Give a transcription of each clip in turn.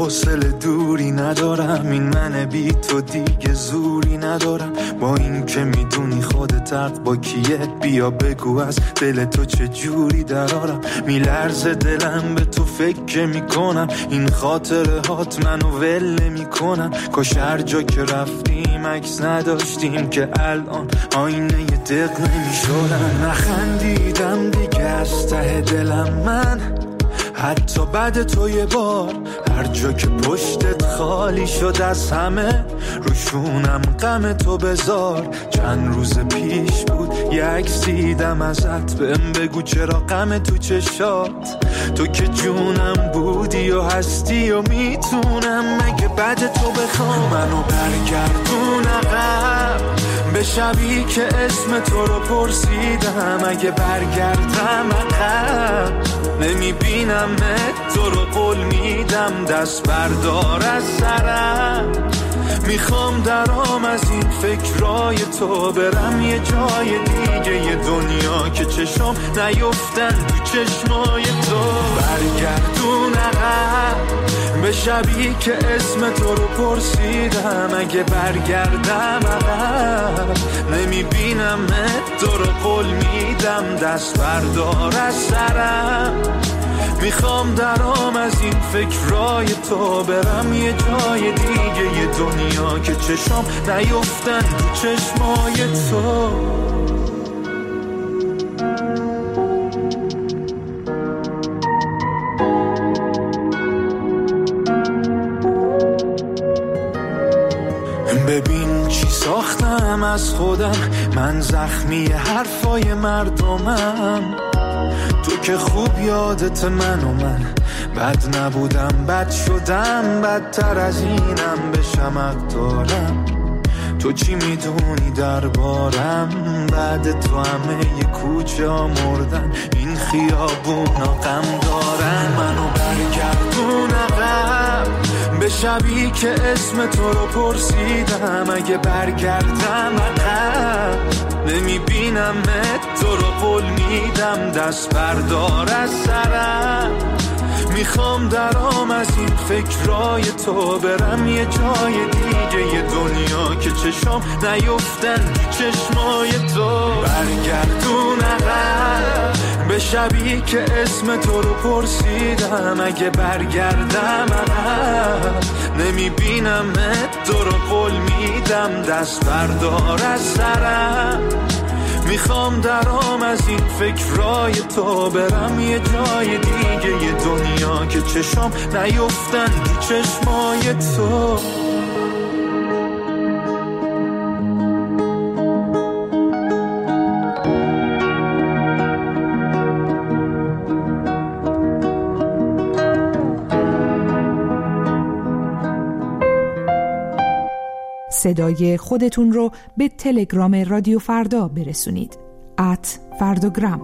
حوصله دوری ندارم، این من بی تو دیگه زوری ندارم. با این که میدونی خودت حق با کیه، بیا بگو از دل تو چه جوری درارم. میلرزه دلم به تو فکر میکنم، این خاطره هات منو ول نمیکنن. کاش هر جا که رفتیم عکس نداشتیم که الان آینه دق نمیشدن. نخندیدم دیگه از ته دلم من، حتی بعد تو یه بار. هر جا که پشتت خالی شد از همه، روشونم غم تو بذار. چند روز پیش بود یه عکس دیدم ازت، بهم بگو چرا غم تو چشات. تو که جونم بودی و هستی و میتونم مگه بعد تو بخوام منو برگردون عقب به شبی که اسم تو رو پرسیدم. اگه برگردم عقب نمیبینم تو رو، قول میدم دست بردار از سرم. میخوام درام از این فکرای تو، برم یه جای دیگه، یه دنیا که چشم نیفتن تو چشمای تو. برگردون عقب به شبی که اسم تو رو پرسیدم. اگه برگردم عقب نمیبینم تو رو، قول میدم دست بردار از سرم. میخوام درام از این فکرای تو، برم یه جای دیگه، یه دنیا که چشم نیفتن تو چشمای تو. ببین چی ساختم از خودم، من زخمی حرفای مردمم. تو که خوب یادت من و من بد نبودم، بد شدم، بدتر از اینم بشم دارم. تو چی میدونی دربارم، بعد تو همه ی کوچه ها مردن، این خیابونا غم دارن. منو برگردون عقب به شبی که اسم تو رو پرسیدم. اگه برگردم عقب نمیبینم تو رو، قول میدم دست بردار از سرم. میخوام درام از این فکرای تو، برم یه جای دیگه، یه دنیا که چشم نیفتن چشمای تو. برگردون عقب به شبی که اسم تو رو پرسیدم. اگه برگردم عقب نمیبینم تو رو، قول میدم دست بردار از سرم. میخوام درام از این فکرای تو، برم یه جای دیگه، یه دنیا که چشم نیفتن تو چشمای تو. صدای خودتون رو به تلگرام رادیو فردا برسونید @فرداگرام.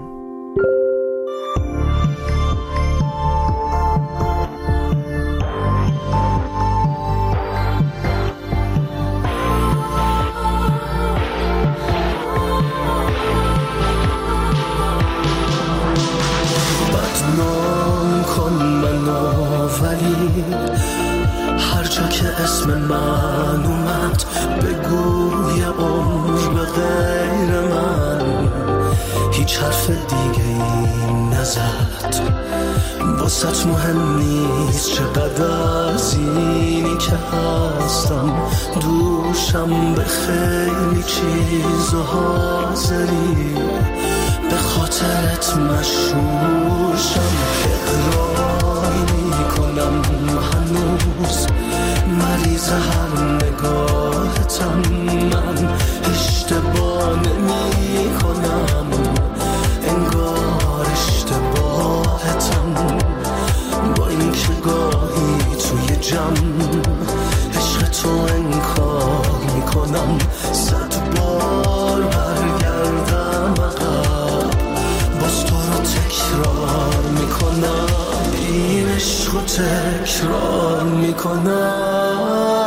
بدنام کن منو ولی هر جا که اسم من اومد بگو یه عمر به غیر من هیچ حرف دیگه ای نزد. واسط مهم نیست چقدر از اینی که هستم، دوشم به خیلی چیز حاضری، به خاطرت مشهورشم. اقرار میکنم هنوز مریض هر نگاهتم، من اشتباه نمی کنم، انگار اشتباهتم. با این که گاهی توی جمع عشق تو انکار میکنم، 100 بار برگردم عقب باز تو رو تکرار میکنم، این عشق رو تکرار میکنم.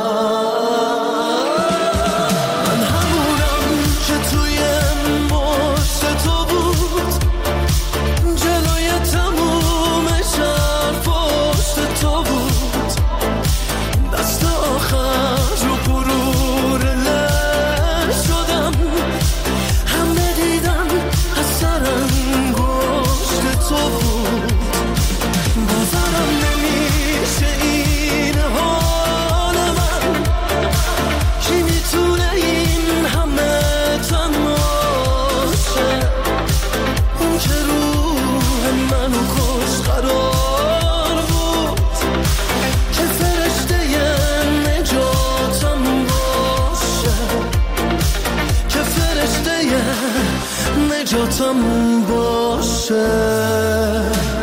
باشه.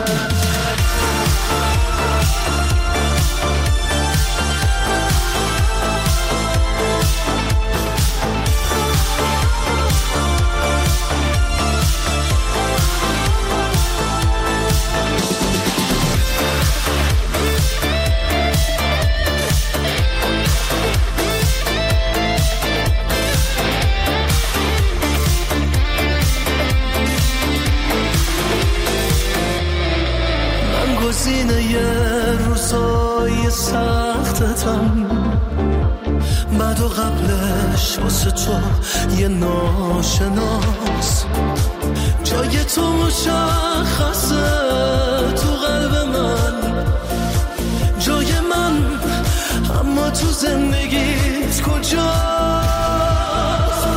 گزینه روزای سختتم، بعد و قبلش واسه تو یه ناشناس. جای تو مشخصه تو قلب من، جای من، اما تو زندگیت کجاست؟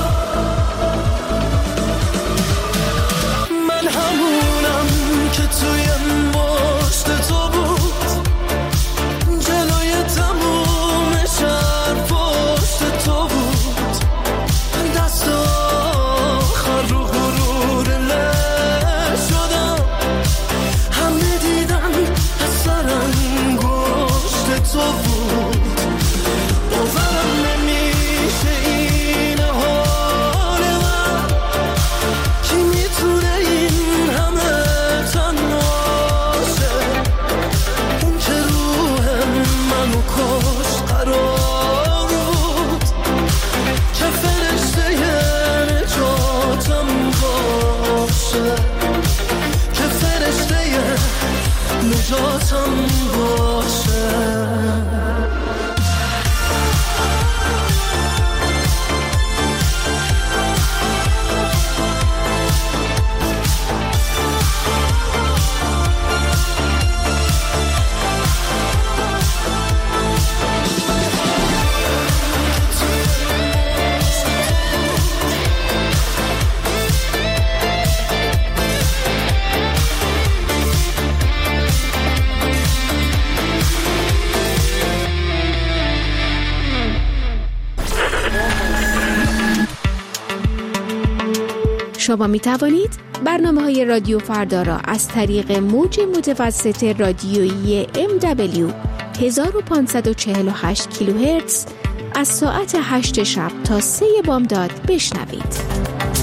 من همونم که توی تو بود، جلوی تموم شهر پشت تو بود، دست آخر رو غرور له شدم، همه دیدن اثر انگشت تو بود. باورم نمیشه این حال من، کی میتونه این همه کاش قرار بود که فرشته نجاتم باشه، که فرشته نجاتم باشه. شما می توانید برنامه‌های رادیو فردا را از طریق موج متوسط رادیویی MW 1548 کیلوهرتز از ساعت 8 شب تا 3 بامداد بشنوید.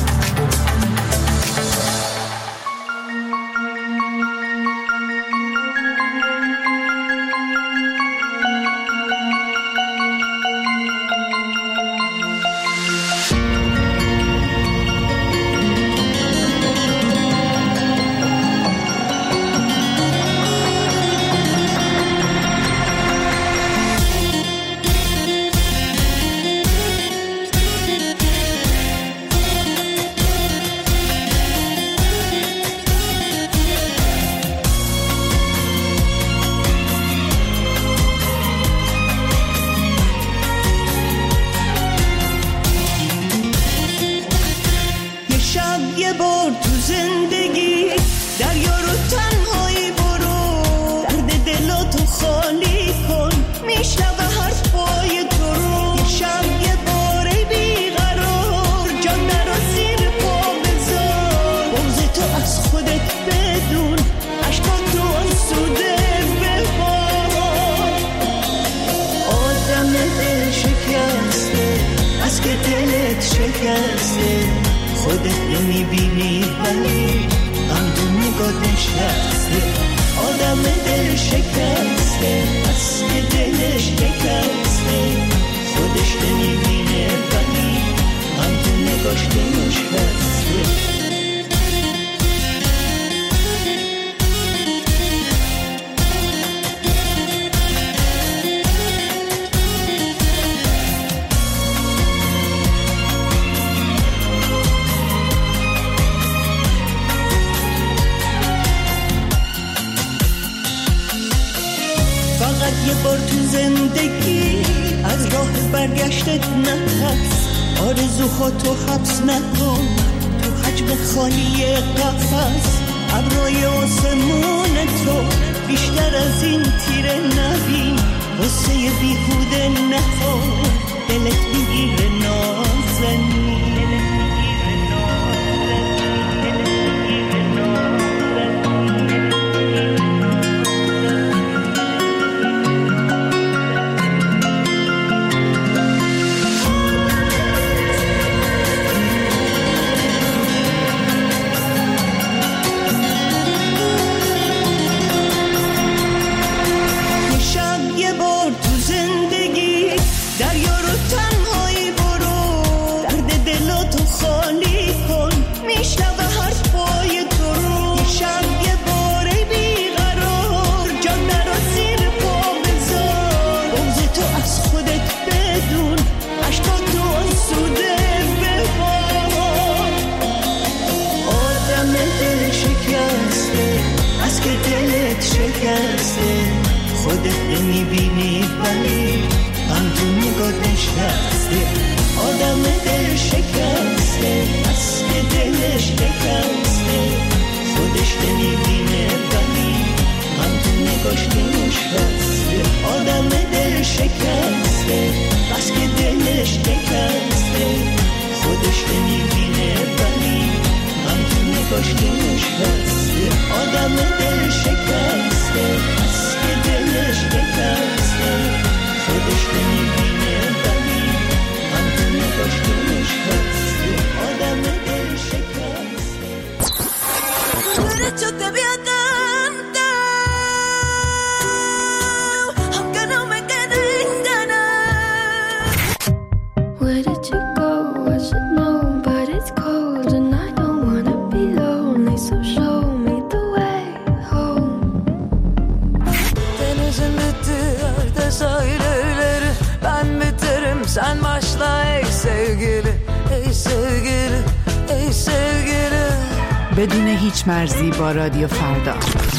خودت نمیبینی ولی غم تو نگاه نشسته، آدم دل شکسته بس که دلش شکسته، خودش نمیبینه ولی غم تو نگاش نشسته. یه بار تو زندگی از راه برگشتت نترس، آرزوهاتو حبس نکن تو حجم خالی قفس، ابرای آسمون تو بیشتر از این تیره نبین، واسه بیهوده نخور دلت میگیره نازنین. شکسته، خودت نمیبینی ولی هم تو نگاه نشسته. آدم دل شکسته، از که دلش شکسته، خودش نمیبینه ولی هم تو نگاش نشسته. آدم دل شکسته، از که دلش شکسته، خودش نمیبینه ولی هم تو نگاش نشسته. آدم دل شکسته، از که دلش شکسته، خودش نمیبینه ولی هم تو نگاش نشسته. آدم دل شکسته. Yo te voy a cantar, aunque no me queden ganas. Where did you go? I should know, but it's cold and I don't wanna be lonely, so show me the way home. Denizin bittiği sahilleri, ben biterim sen başla ey sevgili, ey sevgili, ey sevgili. بدون هیچ مرزی با رادیو فردا.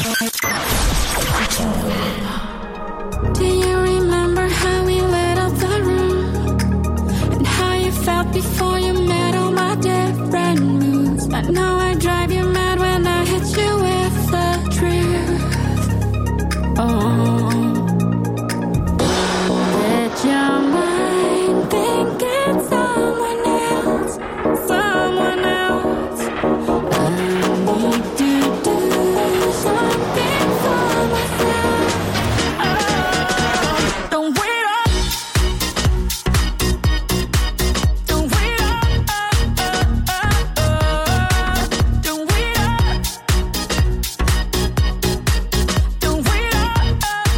Do you remember how we lit up the room and how you felt before you met all my different moods? I know I drive you mad when I hit you with the truth. Oh, let your mind think it's someone else, someone else. I need to do something for myself. Don't wait up. Don't wait up. Don't wait up. Don't wait up.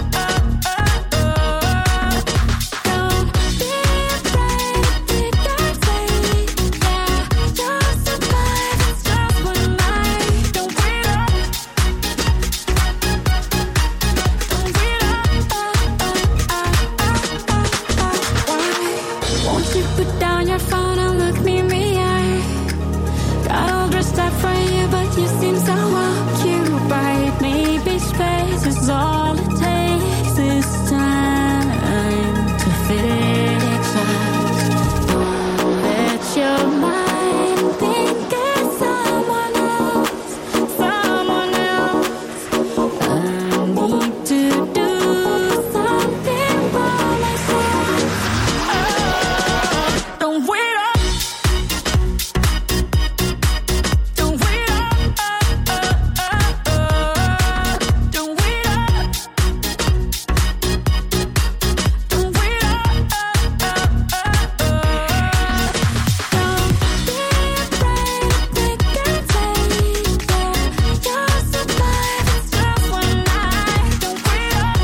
Don't be afraid to pick our fate. Yeah, you'll survive. It's just one night. Don't wait up. Don't wait up. Won't you put down your phone and look me in the eye? Got all dressed up for you, but you seem so occupied. Maybe space is all it takes this time to fix us. Don't let your mind think it's someone else, someone else. I need to do something for myself. Don't wait up. Don't wait up. Don't wait up. Don't wait up. Don't be afraid to pick our fate. Yeah, you'll survive. It's just one night. Don't wait up.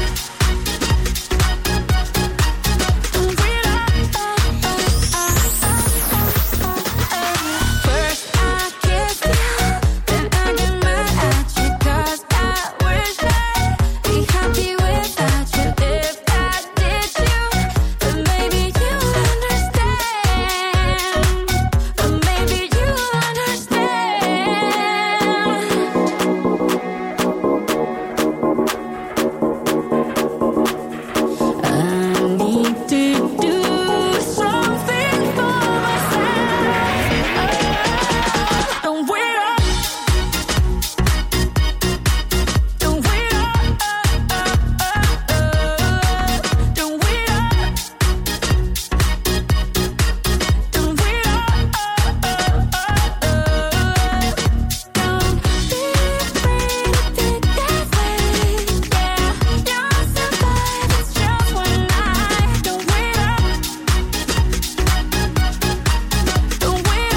Don't wait up. First I kiss you, then I get mad at you 'cause I wish I'd be happy without you. If I did you, then maybe you'll understand. Then maybe you'll understand. I need to do something for myself. Don't wait up. Don't wait up. Don't wait up. Don't wait up. Don't be afraid to pick that fate. Yeah, you'll survive. It's just one night. Don't wait up. Don't wait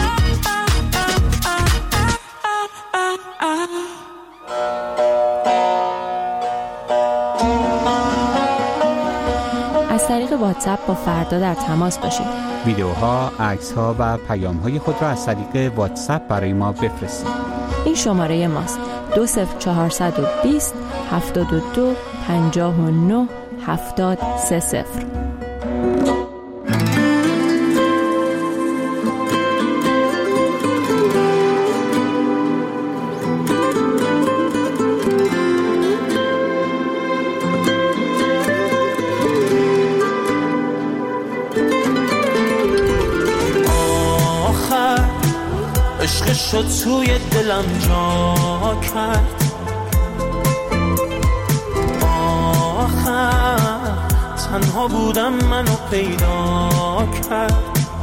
up. از طریق واتساپ با فردا در تماس باشید. ویدیوها، عکس‌ها و پیام‌های خود را از طریق واتساپ برای ما بفرستید. این شماره ماست 20420 72 59 7030. شد توی دلم جا کرد، آخر تنها بودم منو پیدا کرد.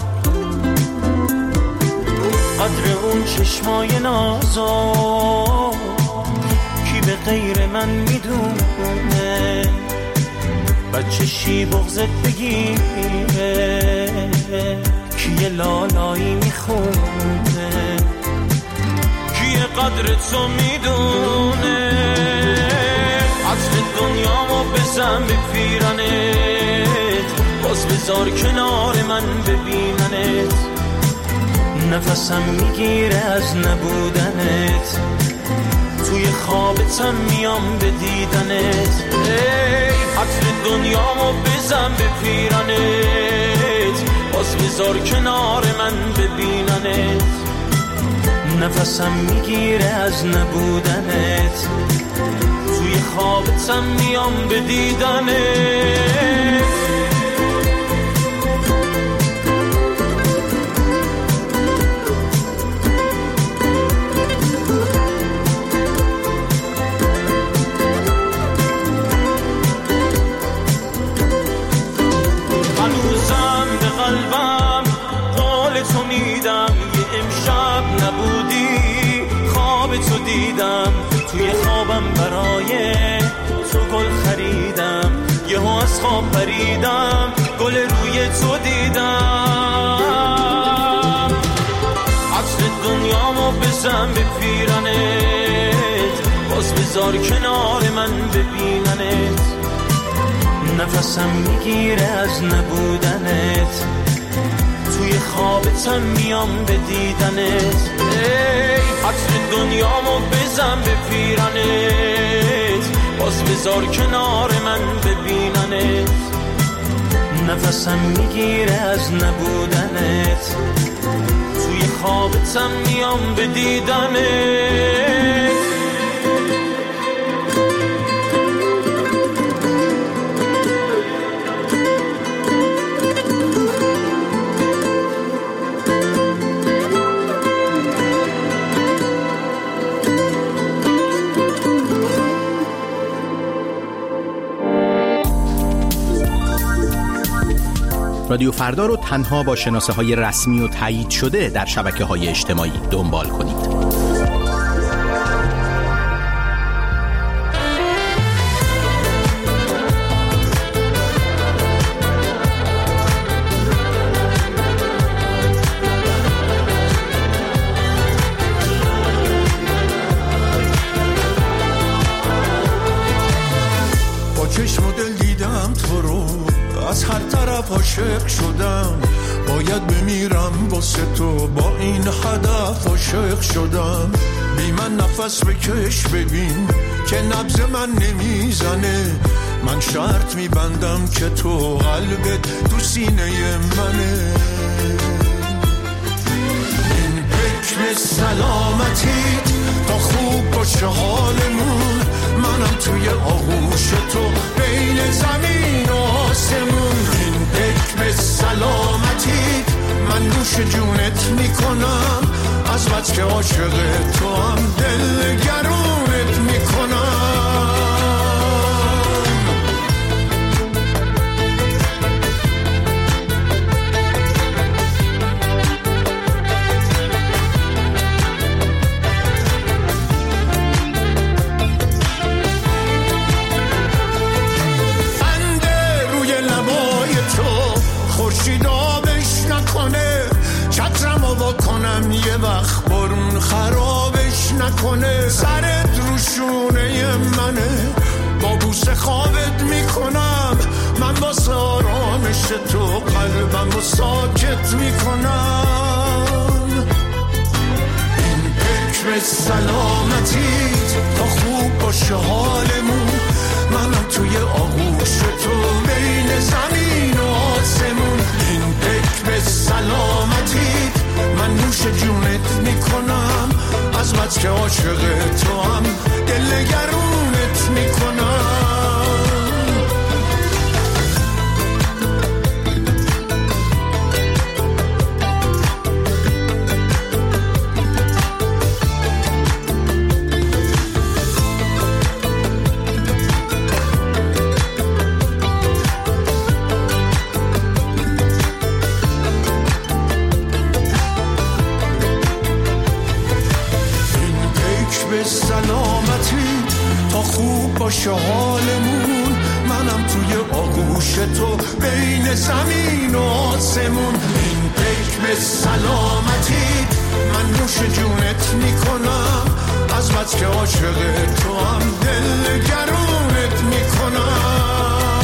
قدر اون چشمای نازا کی به غیر من میدونه، بچه شی بغزت بگیره کی یه لالایی میخونه، کی قدر تو میدونه. عطر دنیامو بزن به پیرنت، باز بذار کنار من ببیننت. نفسم میگیره از نبودنت، توی خوابتم میام به دیدنت. ای عطر دنیامو بزن به پیرنت، باز بذار کنار من ببیننت. نفسم میگیره از نبودنت، توی خوابتم میام به دیدنت. هنوزم به قلبم قول تو میدم، یه امشب نبودی خواب تو دیدم. توی خوابم برای تو گل خریدم، یهو از خواب پریدم گل روی تو دیدم. عطر دنیامو بزن به پیرنت، باز بذار کنار من ببیننت. نفسم میگیره از نبودنت، توی خوابتم میام به دیدنت. ای عطر دنیامو بزن به پیرنت، باز بذار کنار من ببیننت. نفسم میگیره از نبودنت، توی خوابتم میام به دیدنت. رادیو فردا رو تنها با شناسه‌های رسمی و تایید شده در شبکه‌های اجتماعی دنبال کنید. با چشم و دل دیدم تو رو، از هر طرف عاشق شدم. باید بمیرم واسه تو، با این هدف عاشق شدم. بی من نفس بکش ببین که نبض من نمیزنه. من شرط میبندم که تو قلبت تو سینه منه. این حکم سلامتیت تا خوب باشه حالمون، منم توی آغوش تو بین زمین و آسمون. این حکم سلامتیت من نوش جونت میکنم، از بس که عاشق تو هم دل گرونت میکنم. یه وقت برون خرابش نکنه. سرت روشونه منه، با بوسه خوابت میکنم. من واسه آرامش تو قلبم رو ساکت میکنم. این حکم سلامتیت تا خوب باشه حالمون، منم توی آغوش تو بین زمین و آسمون. این حکم سلامتیت من نوش جونت میکنم، از بس که عاشق تو هم دل گرونت میکنم. باشه حالمون، منم توی آغوش تو بین زمین و آسمون. این پیک به سلامتی من نوش جونت میکنم، از بس که عاشق تو هم دل گرونت میکنم.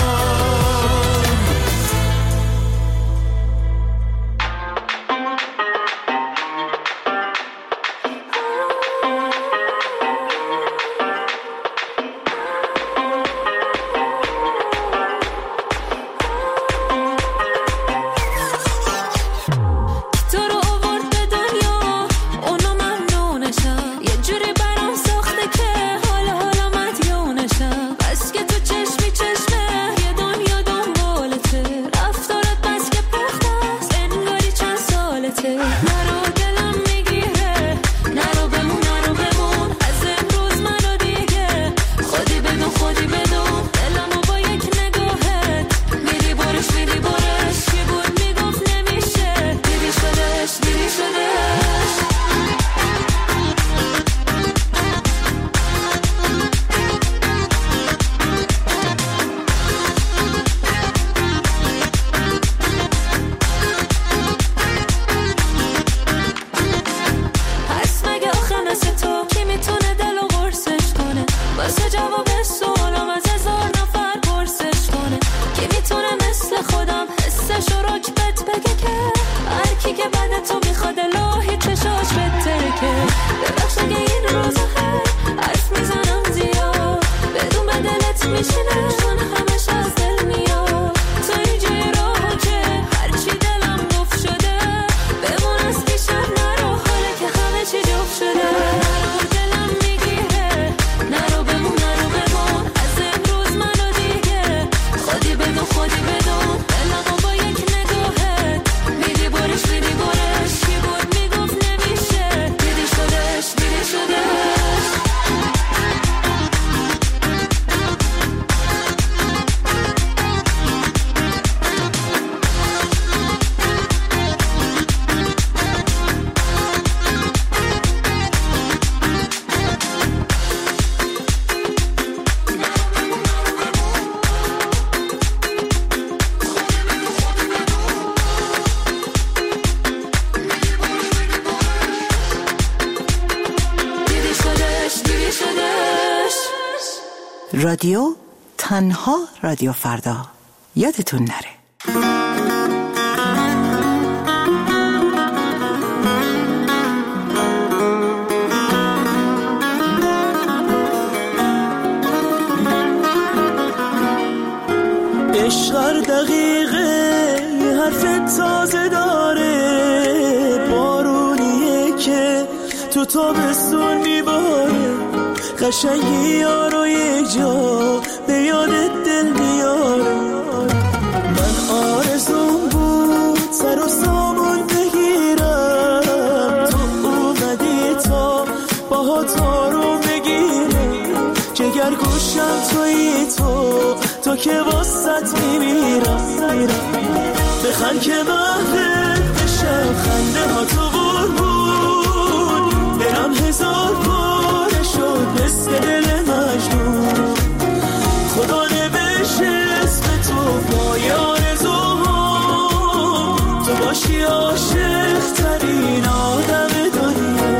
رادیو تنها رادیو فردا، یادتون نره. عشق دقیقه یه حرف تازه داره، بارونیه که تو تابستون میباره، قشنگی یارو یک جا به یادت دل میاره. من آرزوم بود سر و سامون بگیرم، تو اومدی تا باها رو بگیرم، جگر گوشم تویی تو که واسط میمیرم. بخند که محفل بشم، خنده ها تو بود، برم هزار باره شد مثل دل مجنون. خدا نوشته اسم تو پای آرزوها، تو باشی عاشق ترین آدم دنیا.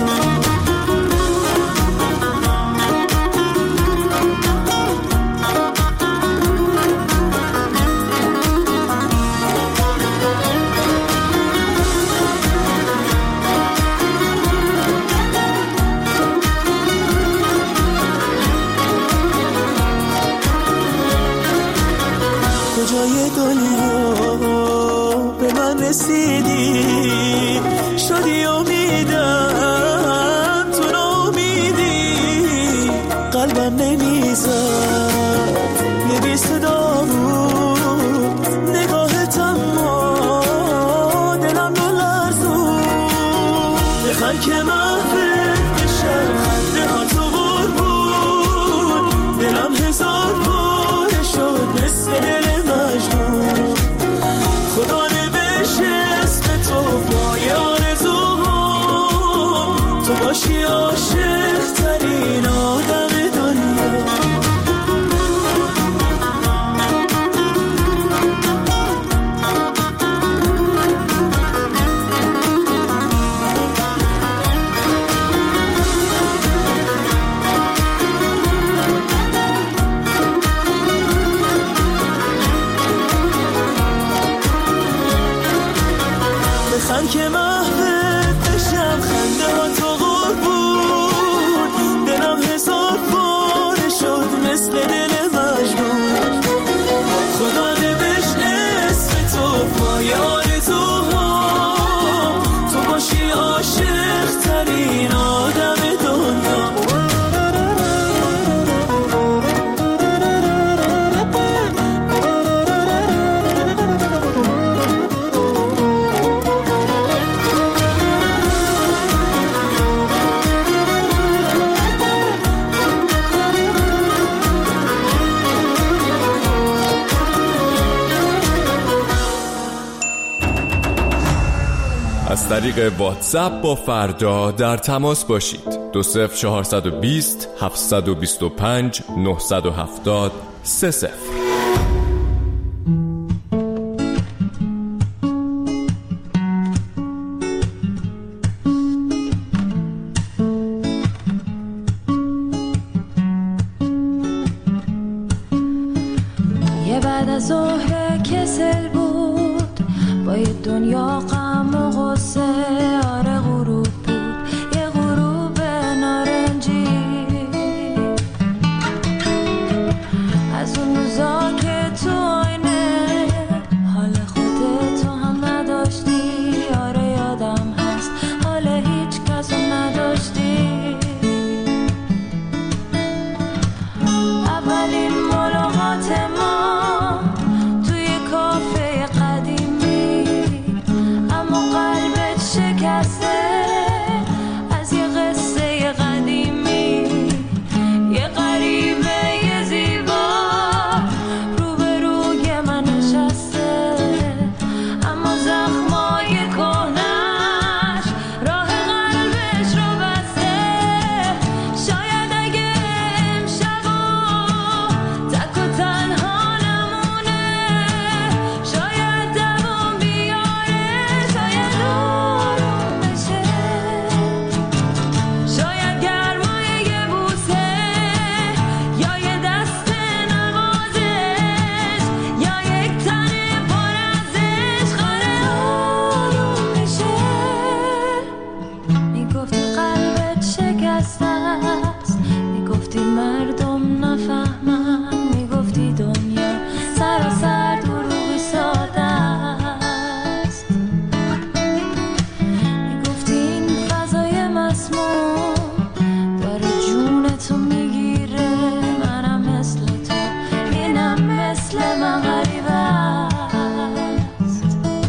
کجای دنیا به من رسیدی، شدی امیدم تو ناامیدی، قلبم نمیزد یه بی صدا بود، نگاهت اما دلم نلرزون. بخند که محفل بشم، خنده ها تو بود، دلم هزار باره شد مثل دل مجنون. خدا نوشته اسم تو پای آرزوها، تو باشی عاشق ترین آدم دنیا. طریق واتساپ با فردا در تماس باشید. 20420 725 970 30. یه بعد از ظهر کسل بود با یه دنیا غم و غصه، آره غروب بود یه غروب نارنجی، از اون روزا که تو آینه حال خودت تو هم نداشتی، آره یادم هست حال هیچ کس رو نداشتی. اولین ملاقات ما توی کافه قدیمی، اما قلبت شکسته از یه قصه قدیمی، یه غریبه یه زیبا روبروی من نشسته، اما زخمای کهنش راه قلبش رو بسته. شاید اگه امشبا تک و تنها نمونه، شاید دوام بیاره، شاید آروم بشه، شاید گرمای یه بوسه یا یه دست نوازش یا یک تن پر از عشق آروم بشه. میگفتی قلبت شکسته است، میگفتی مردم نفهمن، میگفتی دنیا سراسر دروغی ساده است، میگفتی این فضای مسموم داره جونتو میگیره، منم مثل تو اینم مثل من غریبه است،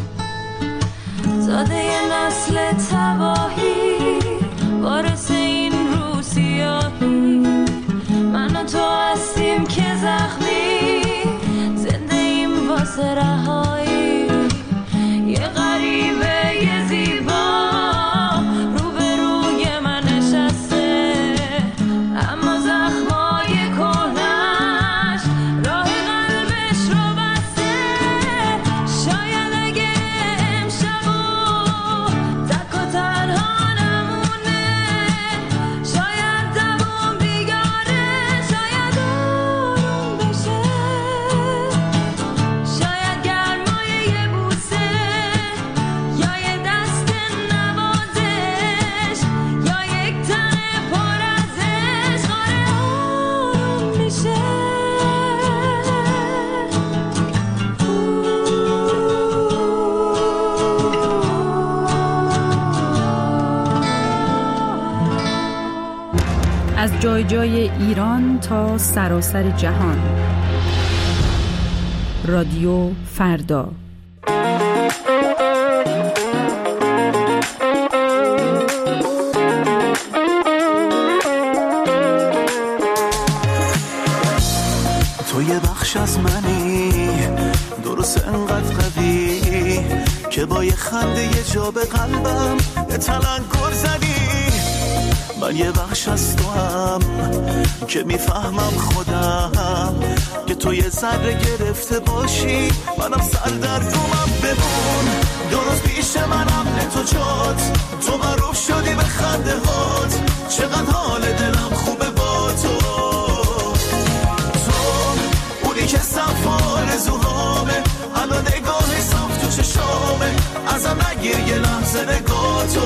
زاده یه نسل تباهی وارث این روسیاهی، من و تو هستیم که زخمی زنده ایم واسه رهایی، یه غریبه یه زیبا روبروی من نشسته، اما زخمای کهنش راه قلبش رو بسته. شاید اگه امشبا تک و تنها نمونه، شاید دوام بیگاره، شاید آروم بشه، شاید گرمای یه بوسه یا یه دست نوازش یا یک تن پر از عشق آروم میشه. از جای جای ایران تا سراسر جهان، رادیو فردا. تو یه بخش از منی، درست انقدر قوی که با یه خنده یه جا به قلبم یه تلنگر زدی. من یه بخش از تو هم که میفهمم خودم که تو یه ذره گرفته باشی، منم سر در رومم بمون. درست پیش منم تو جات، تو معروف شدی به خنده هات، چقدر حال دلم خوبه با تو. تو اونی که صف آرزوهامه، الان نگاه صف تو چشامه، ازم نگیر یه لحظه نگاه تو.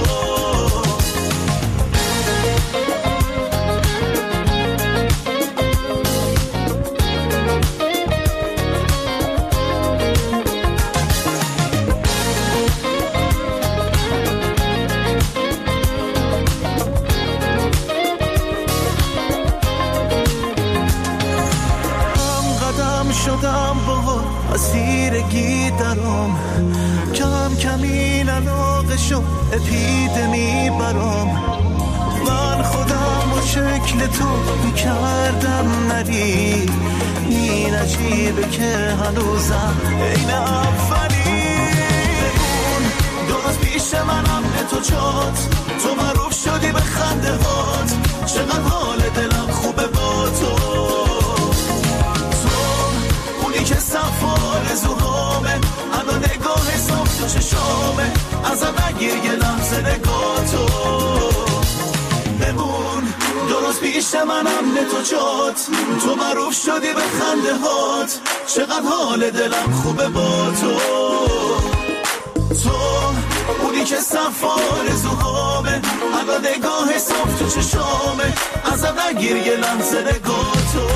شدم با اسیرگی درام، کم کم این علاقه شد اپیدمی برام. من خودم با شکل تو میکردم نری، این عجیبه که هنوزم این اولی. درست پیش پیش من امن تو جات، تو معروف شدی به خنده هات، چقدر حال دلم خوبه با تو. تو اونی که صفا آرزوهامه، الان نگاه صاف تو چشامه، ازم نگیر یه لحظه نگاه تو. بمون درست پیش من امن تو جات، تو معروف شدی به خنده هات، چقدر حال دلم خوبه با تو. تو اونی که صفا آرزوهامه، الان نگاه صاف تو چشامه، ازم نگیر یه لحظه نگاه تو.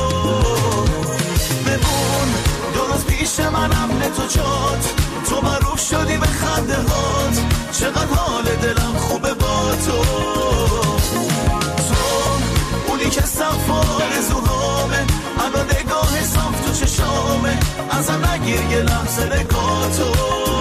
بمون درست پیش من امن تو جات، تو معروف شدی به خنده هات، چقدر حال دلم خوبه با تو. تو اونی که صفا آرزوهامه، الان نگاه صاف تو چشامه، ازم نگیر یه لحظه نگاه تو.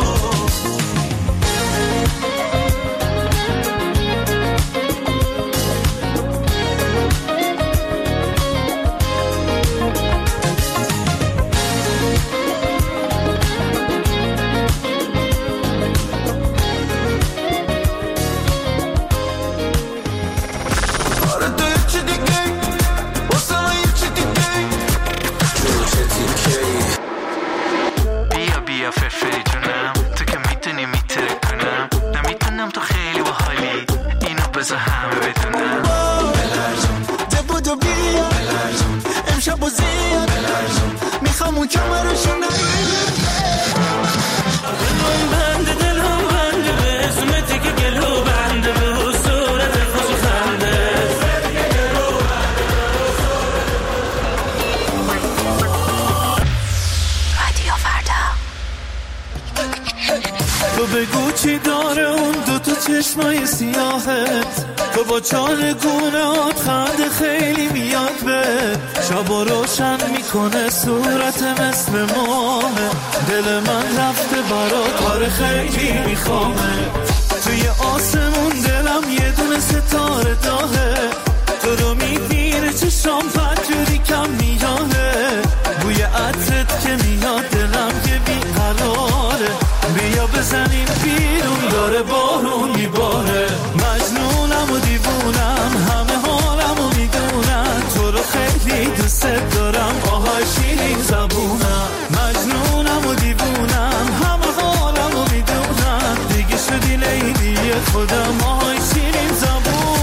بگو چی داره اون دوتا چشمای سیاهت، تو با چارگونهات خنده خیلی میاد به شبا روشن میکنه صورت مثل ماهه. دل من رفته برات کار خیلی میخوامه، توی آسمون دلم یه دونه ستاره داهه، تو رو میبینه چشام پنجوری کم میاده، بوی عطرت که میاد دلم که بیقراره، بیا بزنیم بیرون داره بارون میباره. مجنونم و دیوونم همه حالم و میدونم، تو رو خیلی دوست دارم آهای شیرین زبونم. مجنونم و دیوونم همه حالم و میدونم، دیگه شدی لیلی خودم آهای شیرین زبونم.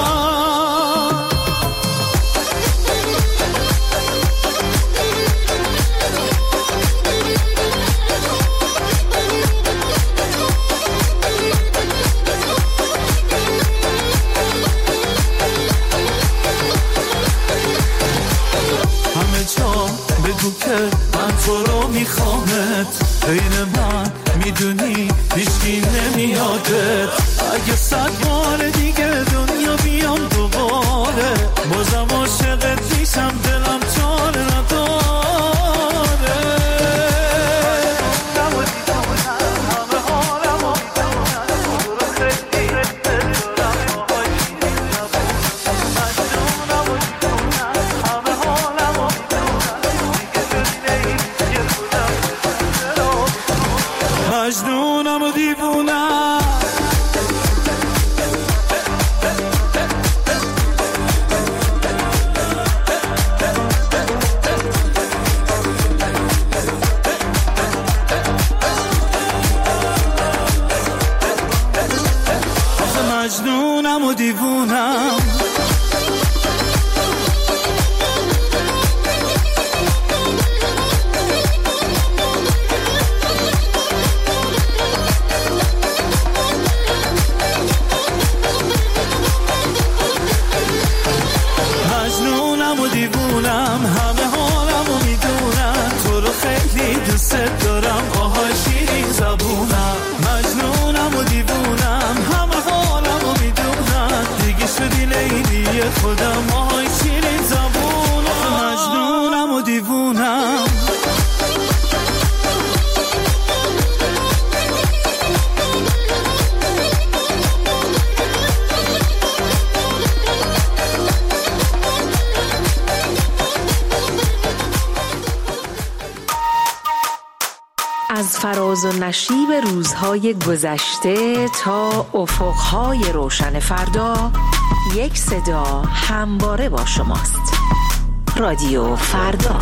بگو که من تو رو میخوامت، بین من میدونی هیچکی نمیادت، اگه 100 بار دیگه دنیا بیام دوباره، بازم عاشقت میشم دلم چاره نداره. مجنونم و دیوونم از فراز و نشیب روزهای گذشته تا افقهای روشن فردا، یک صدا همواره با شماست. رادیو فردا.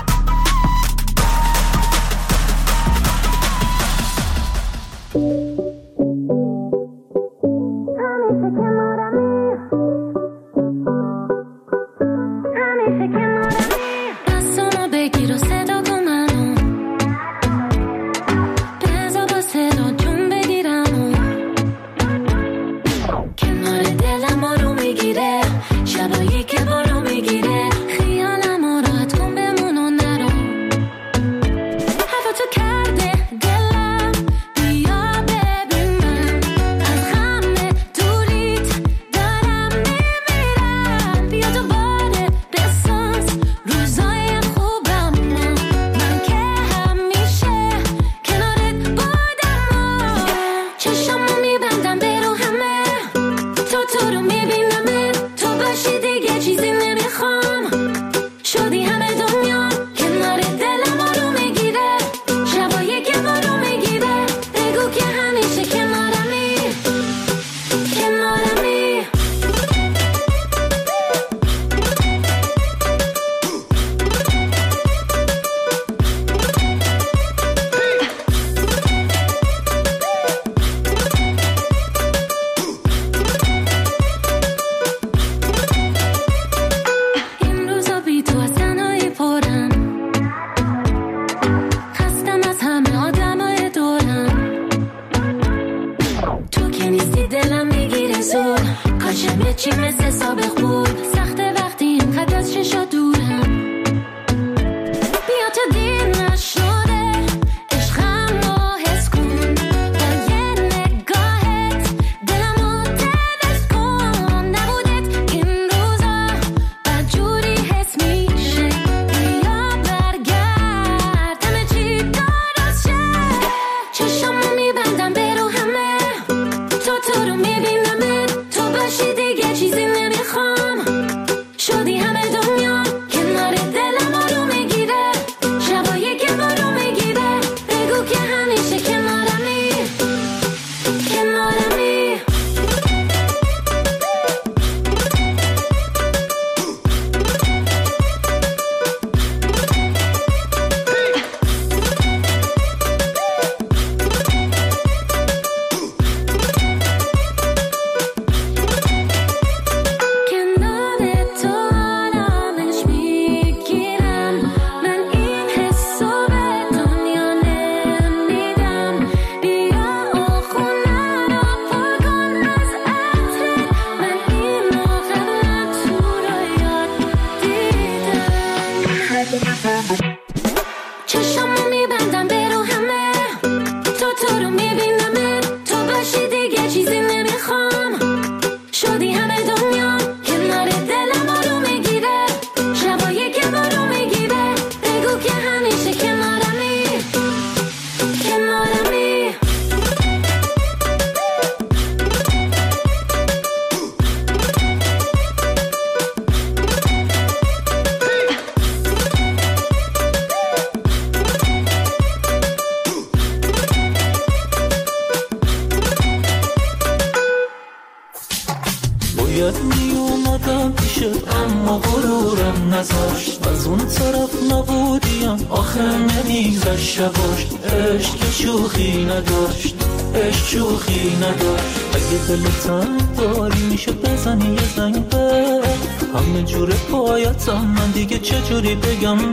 من دیگه چجوری بگم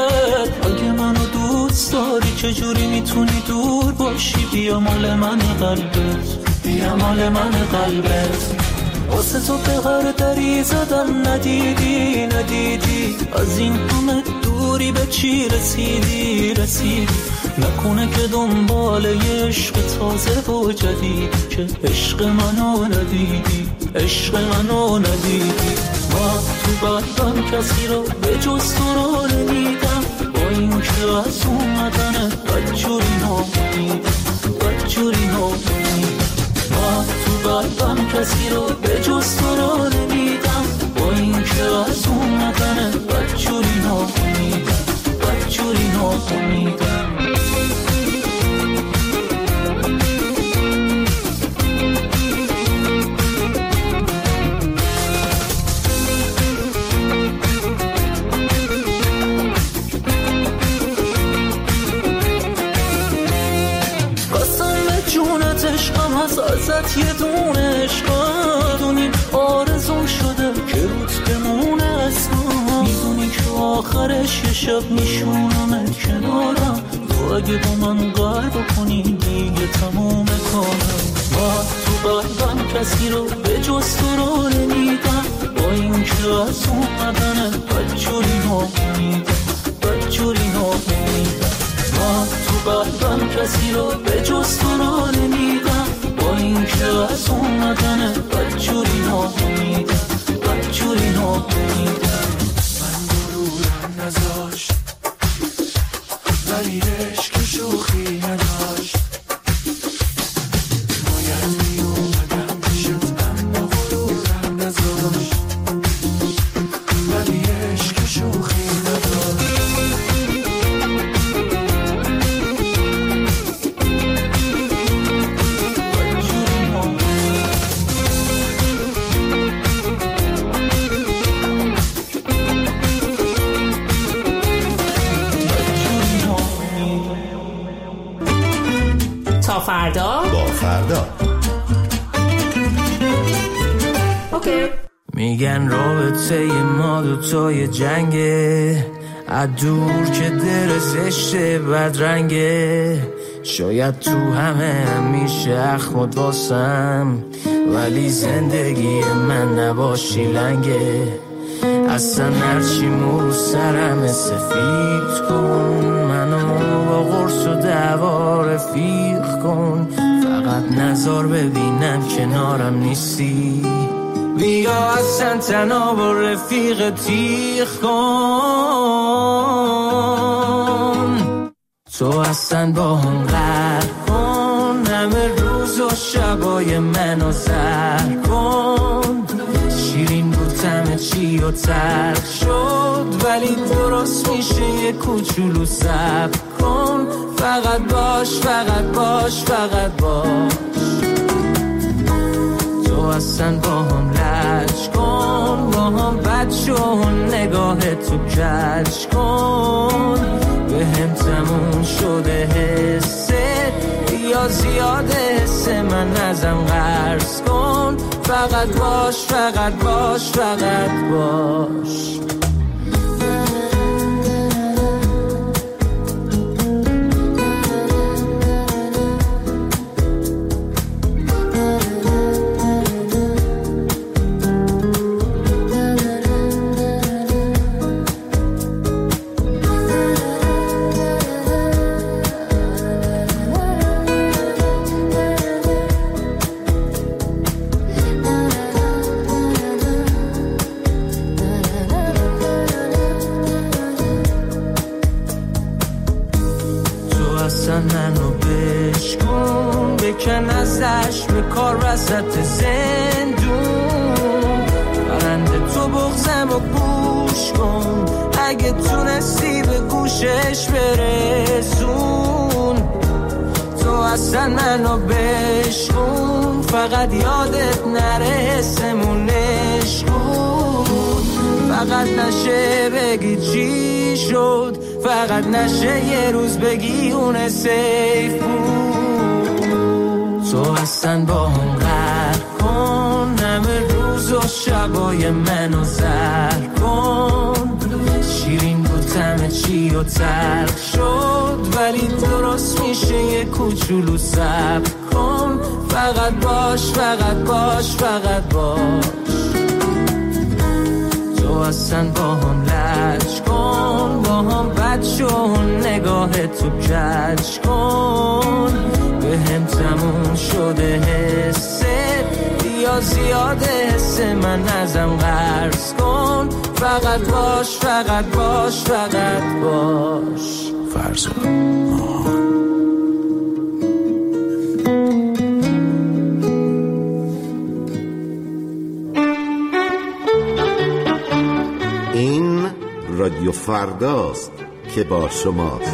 بهت اگه منو دوست داری چجوری میتونی دور باشی بیا مال من قلبت بیا مال من قلبت واسه تو به هر دری زدم ندیدی از این همه دوری به چی رسیدی نکنه که دنبال یه عشق تازه و جدید که عشق منو ندیدی ما تو قلبم کسی رو به جز تو رو نمیدم با این که از اومدنه بدجوری نامیدم ما تو قلبم کسی رو به جز تو رو نمیدم با این که از اومدنه بدجوری نامیدم ازت یه دونه عشق دونی آرزون شده که روت بمونه اصلا. میدونی که آخرش یه شب میشونمت کنارم، تو اگه با من قرار بکنی دیگه تموم کارم. من تو قلبم کسی رو به جز تو رو نمیدم، با این که از اومدنه بدجوری نامیدم، بدجوری نامیدم. من تو قلبم کسی رو به جز تو رو نمیدم، با این که از اومدنه بدجوری نامیدم، بدجوری نامیدم. من غرورم نذاشت ولی عشق شوخی نداشت، باید می اومدم پیشت اما غرورم نذاشت ولی عشق شوخی نداشت. تا فردا با فردا. اوکی. میگن رابطه ما دوتای جنگه، از دور که در زشته بدرنگه. شاید تو همه میشه اخمد واسم، ولی زندگی من نباشی لنگه. اصلا هرچی مرو سرم سفید کن، منو با قرص و دعوا رفیق کن. فقط نظر ببینم کنارم نیستی، بیا اصلا تنها با رفیق تیغ کن. تو اصلا با هم غرق کن، همه روز و شبای منو زهر کن. شیرین بود همه چی و تلخ شد، ولی درست میشه یه کوچولو صبر کن. فقط باش، فقط باش، فقط باش. تو اصلا با هم لج کن، با هم بد شو، نگاه تو کج کن. به هم تموم شده حست، یا زیاده حس من ازم قرض کن. فقط باش، فقط باش، فقط باش. منو بشکن، بکن ازش به کار وسط زندون. برنده تو بغزم و گوش کن، اگه تونستی به گوشش برسون. تو اصلا منو بشکن، فقط یادت نره حسمونش کن. فقط نشه بگی چی شد، فقط نشه یه روز بگی اون سیف بود. تو اصلا با هم غرق کن، همه روز و شبای منو زهر کن. شیرین بود همه چی و تلخ شد، ولی درست میشه یه کوچولو صبر کن. فقط باش، فقط باش، فقط باش. تو اصلا با هم لج کن، با هم بد شو، نگاه تو کج کن. به هم تموم شده حست، یا زیاده حس من ازم قرض کن. فقط باش، فقط باش، فقط باش. فرزان این رادیو فرداست که با شماست.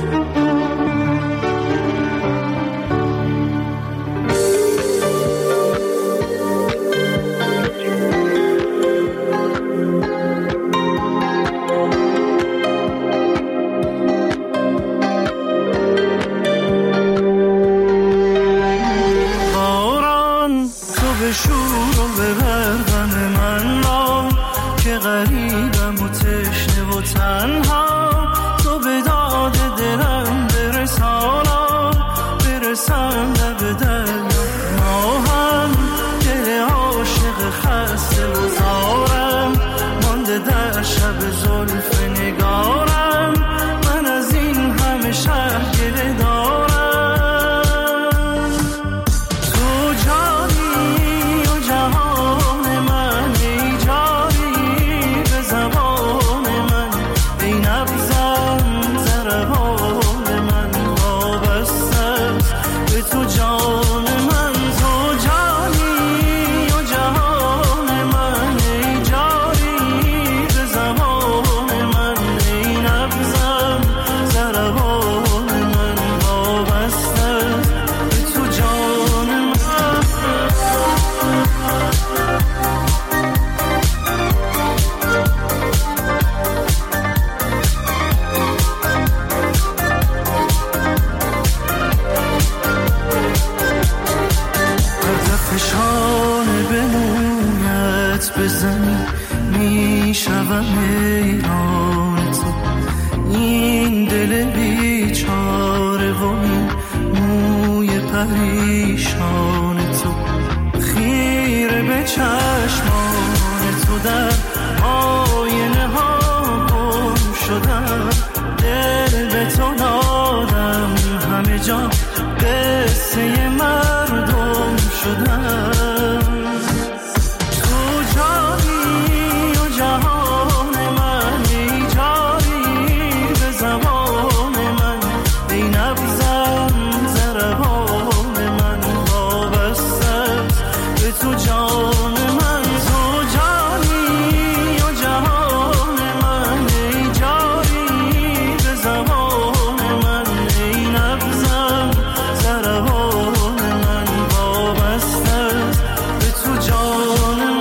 دل بیچاره و این موی پریشان تو، خیره به چشمان تو در آینه ها گم شدم، دل به تو دادم، همه جا قصه مردم شدم. تو جانی و جهان من، ای جاری به زبان من، ای نبزم زربان من، وابسته به تو جان من. تو جانی و جهان من، ای جاری به زبان من، ای نبزم زربان من، وابسته به تو جان من.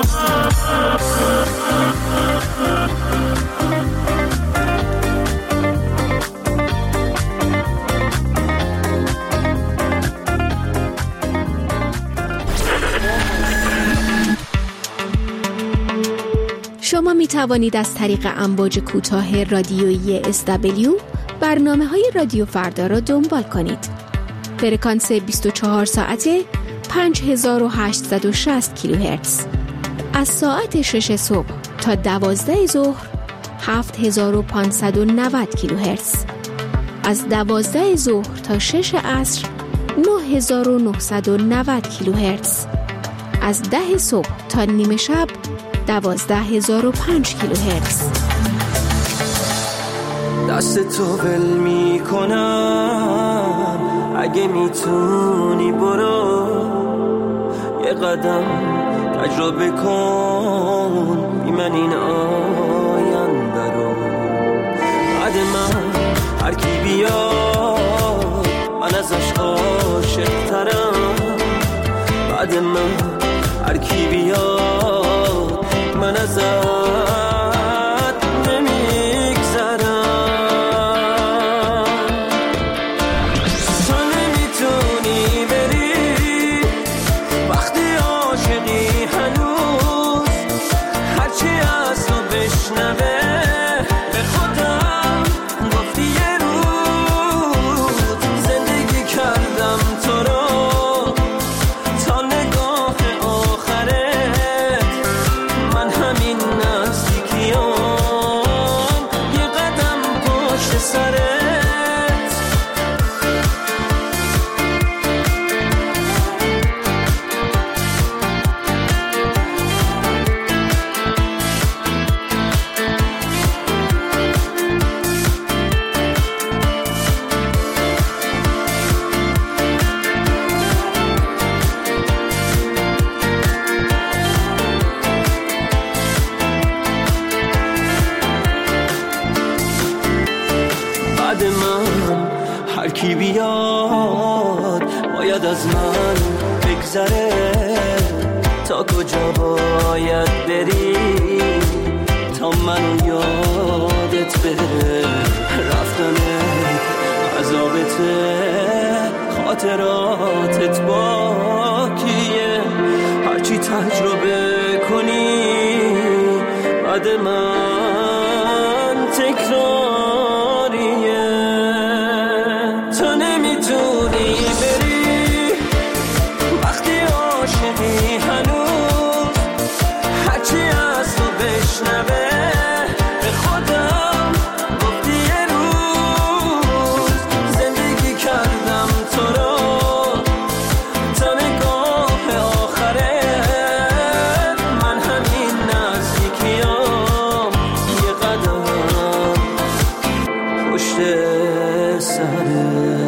شما می توانید از طریق امواج کوتاه رادیویی SW برنامه‌های رادیو فردا را دنبال کنید. فرکانس 24 ساعته 5860 کیلوهرتز. از ساعت 6 صبح تا 12 ظهر 7590 کیلوهرتز. از 12 ظهر تا 6 عصر 9990 کیلوهرتز. از 10 صبح تا نیمه شب 12005 کیلوهرتز. دست تو ول می کنم، اگه میتونی برو یه قدم تجربه کن، بی من این آینده رو. بعد من هر کی بیاد من ازش عاشق ترم، بعد من هر کی بیاد من ازت نمیگذرم. تو نمیتونی بری وقتی عاشقی هنوز، هرچی از تو بشنوه به خودم گفتی یه روز. زندگی کردم تو رو تا نگاه آخرت، من همین نزدیکیام یه قدم پشت سرت. بعد من هر کی بیاد باید از من بگذره. تا کجا باید بری تا منو یادت بره؟ رفتنت عذابته، خاطراتت باکیه. هرچی تجربه کنی بعد من تکراریه. تو نمیتونی بری وقتی عاشقی هنوز، هرچی از تو بشنوه به خودم گفتی یه روز. زندگی کردم تو رو تا نگاه آخره، من همین نزدیکیام یه قدم پشت سرت.